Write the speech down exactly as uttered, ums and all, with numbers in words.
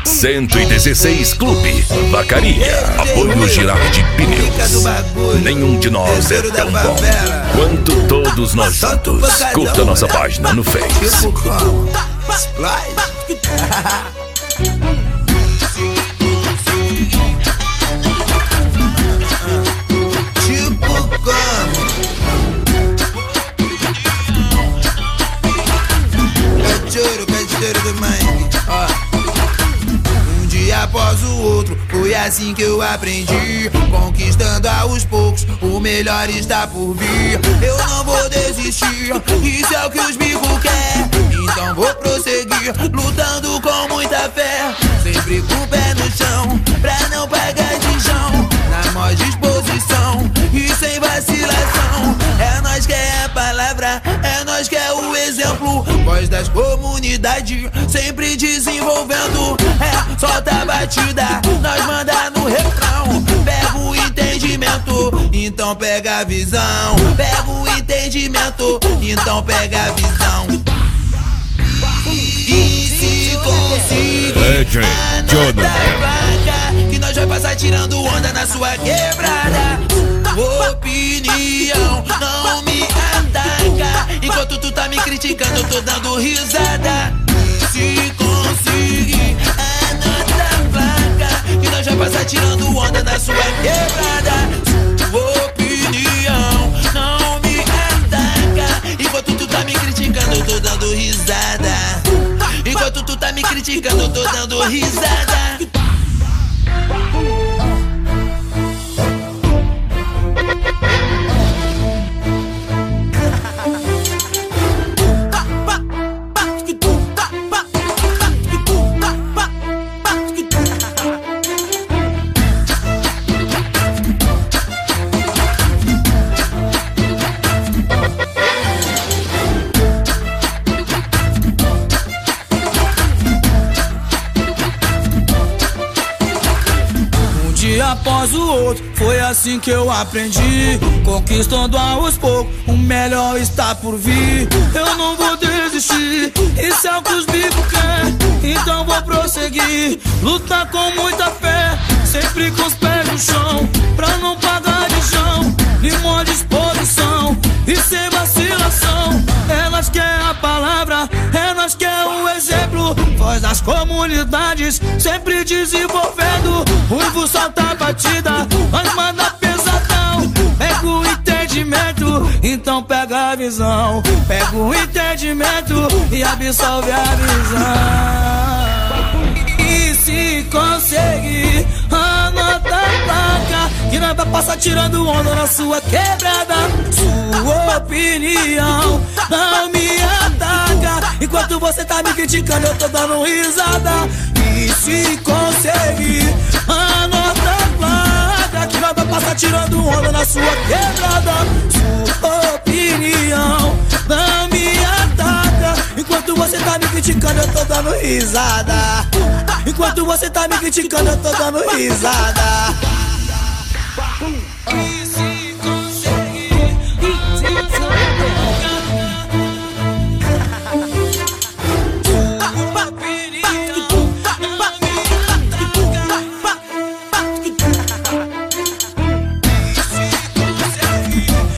cento e dezesseis Clube Vacaria. Apoio Girardi Pneus. Nenhum de nós é tão bom quanto todos nós juntos. Curta nossa página no Face. Um dia após o outro, foi assim que eu aprendi. Conquistando aos poucos, o melhor está por vir. Eu não vou desistir, isso é o que os bicos querem. Então vou prosseguir, lutando com muita fé. Sempre com o pé no chão, pra não pagar de chão. Na maior disposição e sem vacilação. É nós que é a palavra, é nós que é o exemplo. Voz das comunidades, sempre desenvolvendo. É, solta a batida, nós manda no refrão. Pega o entendimento, então pega a visão. Pega o entendimento, então pega a visão. E se conseguir, anota a placa, que nós vai passar tirando onda na sua quebrada. Opinião não me ataca, enquanto tu tá me criticando eu tô dando risada. Se conseguir, anota a placa, que nós vai passar tirando onda na sua quebrada. Opinião não me ataca, enquanto tu tá me criticando eu tô dando risada. Enquanto tu tá me criticando eu tô dando risada. Após o outro, foi assim que eu aprendi. Conquistando aos poucos, o melhor está por vir. Eu não vou desistir, isso é o que os bicos querem. Então vou prosseguir, lutar com muita fé. Sempre com os pés no chão, pra não pagar de chão. De boa disposição e sem vacilação. É nós que é a palavra, é nós que é o exemplo. Voz das comunidades, sempre desenvolvendo. Ruivo solta a batida, nós manda pesadão. Pega o entendimento, então pega a visão. Pega o entendimento e absolve a visão. E se conseguir, anota a placa, que nós vai passar tirando onda na sua quebrada. Sua opinião não me ataca, enquanto você tá me criticando eu tô dando risada. E se conseguir, anota a placa, que nós vai passar tirando onda na sua quebrada. Sua opinião não me ataca, enquanto você tá me criticando eu tô dando risada. Enquanto você tá me criticando eu tô dando risada.